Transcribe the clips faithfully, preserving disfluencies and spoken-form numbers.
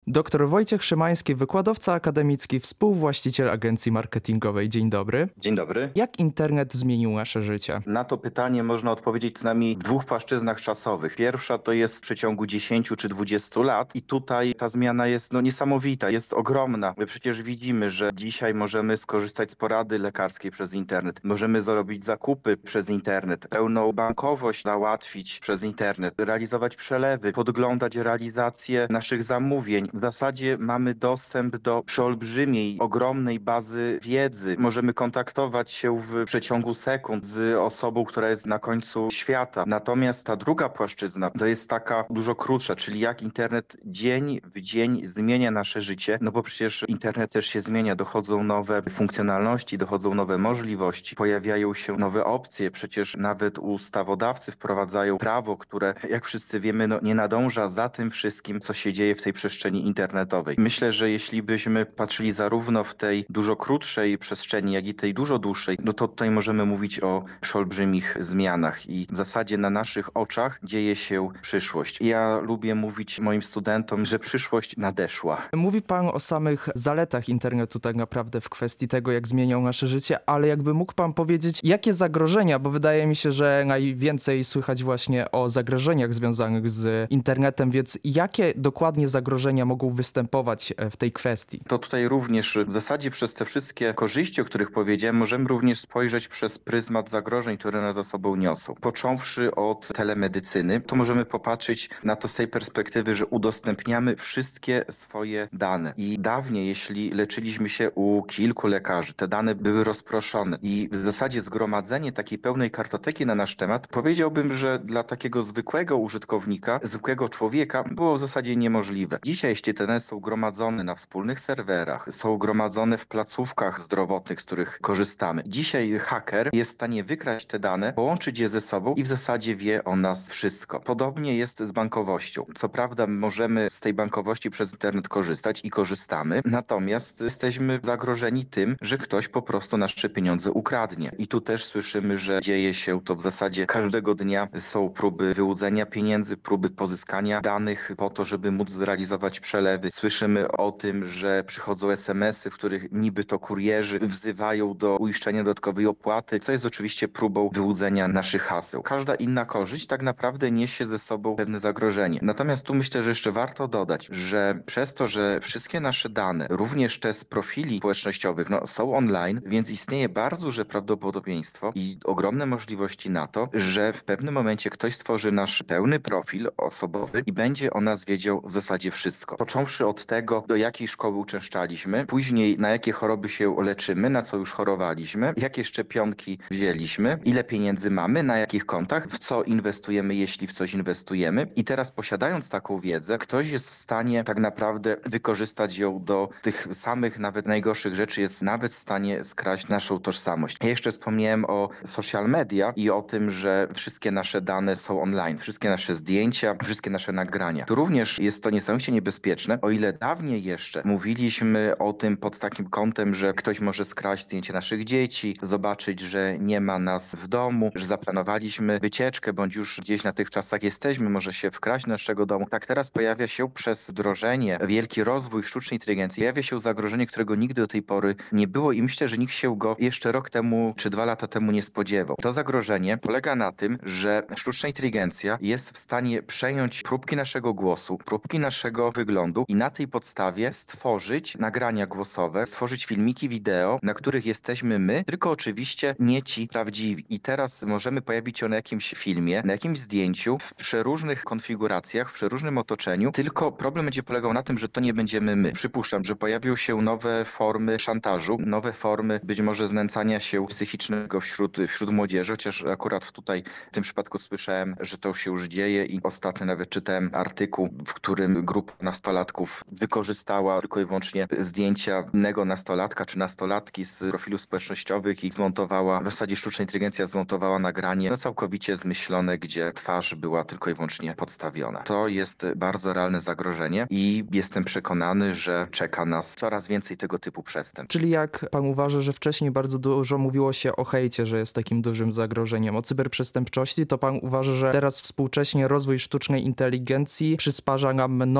Doktor Wojciech Szymański, wykładowca akademicki, współwłaściciel agencji marketingowej. Dzień dobry. Dzień dobry. Jak internet zmienił nasze życie? Na to pytanie można odpowiedzieć co najmniej w dwóch płaszczyznach czasowych. Pierwsza to jest w przeciągu dziesięciu czy dwudziestu lat i tutaj ta zmiana jest no, niesamowita, jest ogromna. My przecież widzimy, że dzisiaj możemy skorzystać z porady lekarskiej przez internet, możemy zrobić zakupy przez internet, pełną bankowość załatwić przez internet, realizować przelewy, podglądać realizację naszych zamówień. W zasadzie mamy dostęp do przeolbrzymiej, ogromnej bazy wiedzy. Możemy kontaktować się w przeciągu sekund z osobą, która jest na końcu świata. Natomiast ta druga płaszczyzna to jest taka dużo krótsza, czyli jak internet dzień w dzień zmienia nasze życie, no bo przecież internet też się zmienia, dochodzą nowe funkcjonalności, dochodzą nowe możliwości, pojawiają się nowe opcje, przecież nawet ustawodawcy wprowadzają prawo, które jak wszyscy wiemy, no nie nadąża za tym wszystkim, co się dzieje w tej przestrzeni internetowej. Myślę, że jeśli byśmy patrzyli zarówno w tej dużo krótszej przestrzeni, jak i tej dużo dłuższej, no to tutaj możemy mówić o przeolbrzymich zmianach i w zasadzie na naszych oczach dzieje się przyszłość. Ja lubię mówić moim studentom, że przyszłość nadeszła. Mówi pan o samych zaletach internetu tak naprawdę w kwestii tego, jak zmieniał nasze życie, ale jakby mógł pan powiedzieć, jakie zagrożenia, bo wydaje mi się, że najwięcej słychać właśnie o zagrożeniach związanych z internetem, więc jakie dokładnie zagrożenia mogą występować w tej kwestii? To tutaj również w zasadzie przez te wszystkie korzyści, o których powiedziałem, możemy również spojrzeć przez pryzmat zagrożeń, które nas za sobą niosą. Począwszy od telemedycyny, to możemy popatrzeć na to z tej perspektywy, że udostępniamy wszystkie swoje dane. I dawniej, jeśli leczyliśmy się u kilku lekarzy, te dane były rozproszone i w zasadzie zgromadzenie takiej pełnej kartoteki na nasz temat, powiedziałbym, że dla takiego zwykłego użytkownika, zwykłego człowieka było w zasadzie niemożliwe. Dzisiaj, jeśli te dane są gromadzone na wspólnych serwerach, są gromadzone w placówkach zdrowotnych, z których korzystamy. Dzisiaj haker jest w stanie wykraść te dane, połączyć je ze sobą i w zasadzie wie o nas wszystko. Podobnie jest z bankowością. Co prawda możemy z tej bankowości przez internet korzystać i korzystamy, natomiast jesteśmy zagrożeni tym, że ktoś po prostu nasze pieniądze ukradnie. I tu też słyszymy, że dzieje się to w zasadzie każdego dnia. Są próby wyłudzenia pieniędzy, próby pozyskania danych po to, żeby móc zrealizować przelewy. Słyszymy o tym, że przychodzą es em esy, w których niby to kurierzy wzywają do uiszczenia dodatkowej opłaty, co jest oczywiście próbą wyłudzenia naszych haseł. Każda inna korzyść tak naprawdę niesie ze sobą pewne zagrożenie. Natomiast tu myślę, że jeszcze warto dodać, że przez to, że wszystkie nasze dane, również te z profili społecznościowych, no, są online, więc istnieje bardzo duże prawdopodobieństwo i ogromne możliwości na to, że w pewnym momencie ktoś stworzy nasz pełny profil osobowy i będzie o nas wiedział w zasadzie wszystko. Począwszy od tego, do jakiej szkoły uczęszczaliśmy, później na jakie choroby się leczymy, na co już chorowaliśmy, jakie szczepionki wzięliśmy, ile pieniędzy mamy, na jakich kontach, w co inwestujemy, jeśli w coś inwestujemy. I teraz posiadając taką wiedzę, ktoś jest w stanie tak naprawdę wykorzystać ją do tych samych, nawet najgorszych rzeczy, jest nawet w stanie skraść naszą tożsamość. Ja jeszcze wspomniałem o social media i o tym, że wszystkie nasze dane są online, wszystkie nasze zdjęcia, wszystkie nasze nagrania. Tu również jest to niesamowicie niebezpieczne, o ile dawniej jeszcze mówiliśmy o tym pod takim kątem, że ktoś może skraść zdjęcie naszych dzieci, zobaczyć, że nie ma nas w domu, że zaplanowaliśmy wycieczkę, bądź już gdzieś na tych czasach jesteśmy, może się wkraść do naszego domu. Tak teraz pojawia się przez wdrożenie, wielki rozwój sztucznej inteligencji, pojawia się zagrożenie, którego nigdy do tej pory nie było i myślę, że nikt się go jeszcze rok temu czy dwa lata temu nie spodziewał. To zagrożenie polega na tym, że sztuczna inteligencja jest w stanie przejąć próbki naszego głosu, próbki naszego wyglądu i na tej podstawie stworzyć nagrania głosowe, stworzyć filmiki wideo, na których jesteśmy my, tylko oczywiście nie ci prawdziwi. I teraz możemy pojawić się na jakimś filmie, na jakimś zdjęciu, w przeróżnych konfiguracjach, w przeróżnym otoczeniu, tylko problem będzie polegał na tym, że to nie będziemy my. Przypuszczam, że pojawią się nowe formy szantażu, nowe formy być może znęcania się psychicznego wśród, wśród młodzieży, chociaż akurat tutaj w tym przypadku słyszałem, że to się już dzieje i ostatnio nawet czytałem artykuł, w którym grupa nastolatków wykorzystała tylko i wyłącznie zdjęcia innego nastolatka czy nastolatki z profilu społecznościowych i zmontowała, w zasadzie sztuczna inteligencja zmontowała nagranie no całkowicie zmyślone, gdzie twarz była tylko i wyłącznie podstawiona. To jest bardzo realne zagrożenie i jestem przekonany, że czeka nas coraz więcej tego typu przestępstw. Czyli jak pan uważa, że wcześniej bardzo dużo mówiło się o hejcie, że jest takim dużym zagrożeniem, o cyberprzestępczości, to pan uważa, że teraz współcześnie rozwój sztucznej inteligencji przysparza nam nowych zagrożeń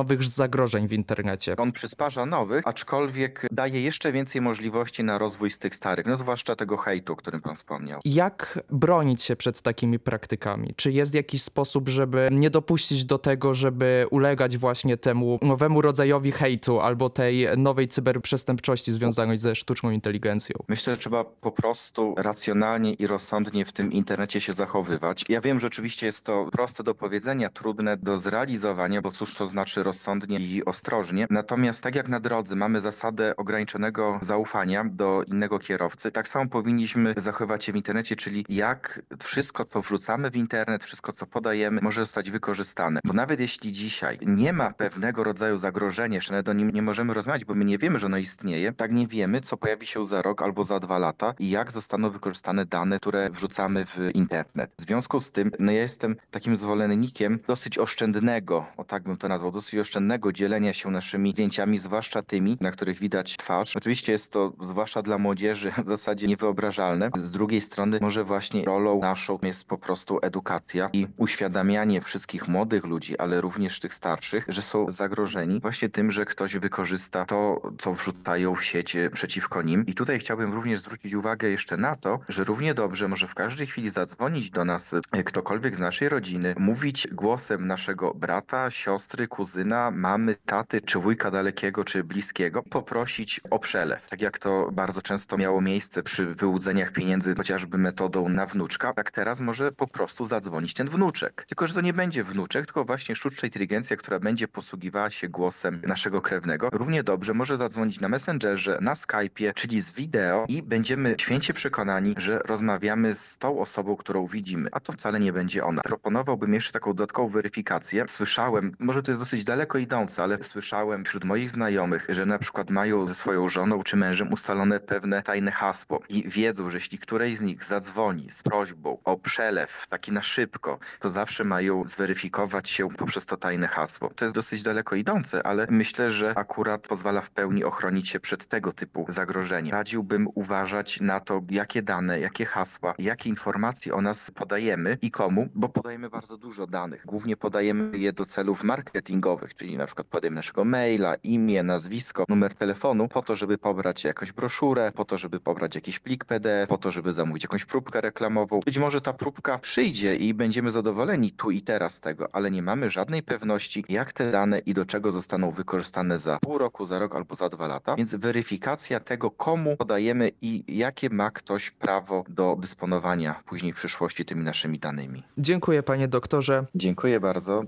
zagrożeń w internecie. On przysparza nowych, aczkolwiek daje jeszcze więcej możliwości na rozwój z tych starych, no zwłaszcza tego hejtu, o którym pan wspomniał. Jak bronić się przed takimi praktykami? Czy jest jakiś sposób, żeby nie dopuścić do tego, żeby ulegać właśnie temu nowemu rodzajowi hejtu albo tej nowej cyberprzestępczości związanej ze sztuczną inteligencją? Myślę, że trzeba po prostu racjonalnie i rozsądnie w tym internecie się zachowywać. Ja wiem, że oczywiście jest to proste do powiedzenia, trudne do zrealizowania, bo cóż to znaczy rozsądnie i ostrożnie. Natomiast tak jak na drodze mamy zasadę ograniczonego zaufania do innego kierowcy, tak samo powinniśmy zachowywać się w internecie, czyli jak wszystko, co wrzucamy w internet, wszystko, co podajemy, może zostać wykorzystane. Bo nawet jeśli dzisiaj nie ma pewnego rodzaju zagrożenia, jeszcze nawet o nim nie możemy rozmawiać, bo my nie wiemy, że ono istnieje, tak nie wiemy, co pojawi się za rok albo za dwa lata i jak zostaną wykorzystane dane, które wrzucamy w internet. W związku z tym, no ja jestem takim zwolennikiem dosyć oszczędnego, o tak bym to nazwał, dosyć oszczędnego dzielenia się naszymi zdjęciami, zwłaszcza tymi, na których widać twarz. Oczywiście jest to, zwłaszcza dla młodzieży, w zasadzie niewyobrażalne. Z drugiej strony może właśnie rolą naszą jest po prostu edukacja i uświadamianie wszystkich młodych ludzi, ale również tych starszych, że są zagrożeni właśnie tym, że ktoś wykorzysta to, co wrzucają w sieć przeciwko nim. I tutaj chciałbym również zwrócić uwagę jeszcze na to, że równie dobrze może w każdej chwili zadzwonić do nas ktokolwiek z naszej rodziny, mówić głosem naszego brata, siostry, kuzyna, mamy, taty, czy wujka dalekiego, czy bliskiego, poprosić o przelew. Tak jak to bardzo często miało miejsce przy wyłudzeniach pieniędzy, chociażby metodą na wnuczka, tak teraz może po prostu zadzwonić ten wnuczek. Tylko, że to nie będzie wnuczek, tylko właśnie sztuczna inteligencja, która będzie posługiwała się głosem naszego krewnego. Równie dobrze może zadzwonić na Messengerze, na Skype'ie, czyli z wideo i będziemy święcie przekonani, że rozmawiamy z tą osobą, którą widzimy, a to wcale nie będzie ona. Proponowałbym jeszcze taką dodatkową weryfikację. Słyszałem, może to jest dosyć daleko idące, ale słyszałem wśród moich znajomych, że na przykład mają ze swoją żoną czy mężem ustalone pewne tajne hasło i wiedzą, że jeśli której z nich zadzwoni z prośbą o przelew, taki na szybko, to zawsze mają zweryfikować się poprzez to tajne hasło. To jest dosyć daleko idące, ale myślę, że akurat pozwala w pełni ochronić się przed tego typu zagrożeniem. Radziłbym uważać na to, jakie dane, jakie hasła, jakie informacje o nas podajemy i komu, bo podajemy bardzo dużo danych. Głównie podajemy je do celów marketingowych, czyli na przykład podajemy naszego maila, imię, nazwisko, numer telefonu, po to, żeby pobrać jakąś broszurę, po to, żeby pobrać jakiś plik P D F, po to, żeby zamówić jakąś próbkę reklamową. Być może ta próbka przyjdzie i będziemy zadowoleni tu i teraz z tego, ale nie mamy żadnej pewności, jak te dane i do czego zostaną wykorzystane za pół roku, za rok albo za dwa lata. Więc weryfikacja tego, komu podajemy i jakie ma ktoś prawo do dysponowania później w przyszłości tymi naszymi danymi. Dziękuję, panie doktorze. Dziękuję bardzo.